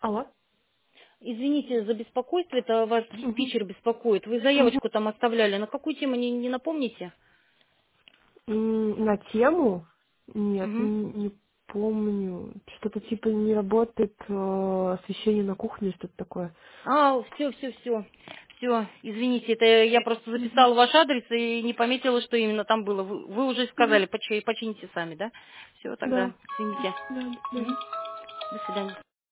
Алло. Извините за беспокойство, это вас Мгм. диспетчер беспокоит. Вы Мгм. заявочку там оставляли. На какую тему, не напомните? На тему? Нет, Мгм. не помню. Что-то типа не работает освещение на кухне, что-то такое. А, все. Все, извините, это я просто Мгм. записала ваш адрес и не пометила, что именно там было. Вы уже Мгм. сказали, почините сами, да? Все, тогда, Да. извините. Да, до свидания. Мгм. До свидания.